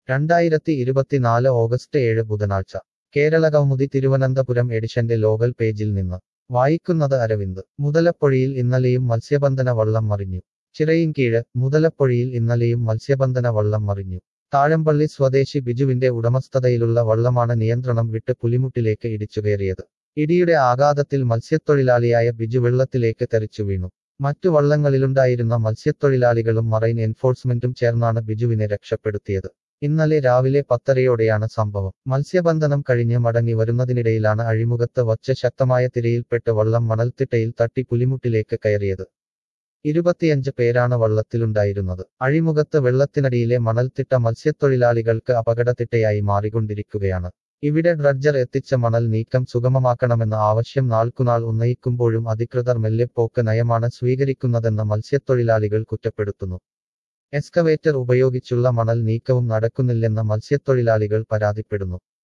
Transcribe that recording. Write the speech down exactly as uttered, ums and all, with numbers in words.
രണ്ടായിരത്തി ഇരുപത്തിനാല് ഓഗസ്റ്റ് ഏഴ് ബുധനാഴ്ച കേരളകൗമുദി തിരുവനന്തപുരം എഡിഷന്റെ ലോകൽ പേജിൽ നിന്ന് വായിക്കുന്നത് അരവിന്ദ് മുതലപ്പൊഴിയിൽ ഇന്നലെയും മത്സ്യബന്ധന വള്ളം മറിഞ്ഞു ചിറയിൻകീഴ് മുതലപ്പൊഴിയിൽ ഇന്നലെയും മത്സ്യബന്ധന വള്ളം മറിഞ്ഞു താഴമ്പള്ളി സ്വദേശി ബിജുവിന്റെ ഉടമസ്ഥതയിലുള്ള വള്ളമാണ് നിയന്ത്രണം വിട്ട് പുലിമുട്ടിലേക്ക് ഇടിച്ചുകയറിയത് ഇടിയുടെ ആഘാതത്തിൽ മത്സ്യത്തൊഴിലാളിയായ ബിജു വെള്ളത്തിലേക്ക് തെറിച്ചു വീണു മറ്റു വള്ളങ്ങളിലുണ്ടായിരുന്ന മത്സ്യത്തൊഴിലാളികളും മറൈൻ എൻഫോഴ്സ്മെന്റും ചേർന്നാണ് ബിജുവിനെ രക്ഷപ്പെടുത്തിയത് ഇന്നലെ രാവിലെ പത്തരയോടെയാണ് സംഭവം മത്സ്യബന്ധനം കഴിഞ്ഞ് മടങ്ങി വരുന്നതിനിടയിലാണ് അഴിമുഖത്ത് വച്ച് ശക്തമായ തിരയിൽപ്പെട്ട് വള്ളം മണൽത്തിട്ടയിൽ തട്ടി പുലിമുട്ടിലേക്ക് കയറിയത് ഇരുപത്തിയഞ്ച് പേരാണ് വള്ളത്തിലുണ്ടായിരുന്നത് അഴിമുഖത്ത് വെള്ളത്തിനടിയിലെ മണൽത്തിട്ട മത്സ്യത്തൊഴിലാളികൾക്ക് അപകടത്തിട്ടയായി മാറിക്കൊണ്ടിരിക്കുകയാണ് ഇവിടെ ഡ്രഡ്ജർ എത്തിച്ച മണൽ നീക്കം സുഗമമാക്കണമെന്ന ആവശ്യം നാൾക്കുനാൾ ഉന്നയിക്കുമ്പോഴും അധികൃതർ മെല്ലെപ്പോക്ക് നയമാണ് സ്വീകരിക്കുന്നതെന്ന് മത്സ്യത്തൊഴിലാളികൾ കുറ്റപ്പെടുത്തുന്നു എക്സ്കവേറ്റർ ഉപയോഗിച്ചുള്ള മണൽ നീക്കവും നടക്കുന്നില്ലെന്ന് മത്സ്യത്തൊഴിലാളികൾ പരാതിപ്പെടുന്നു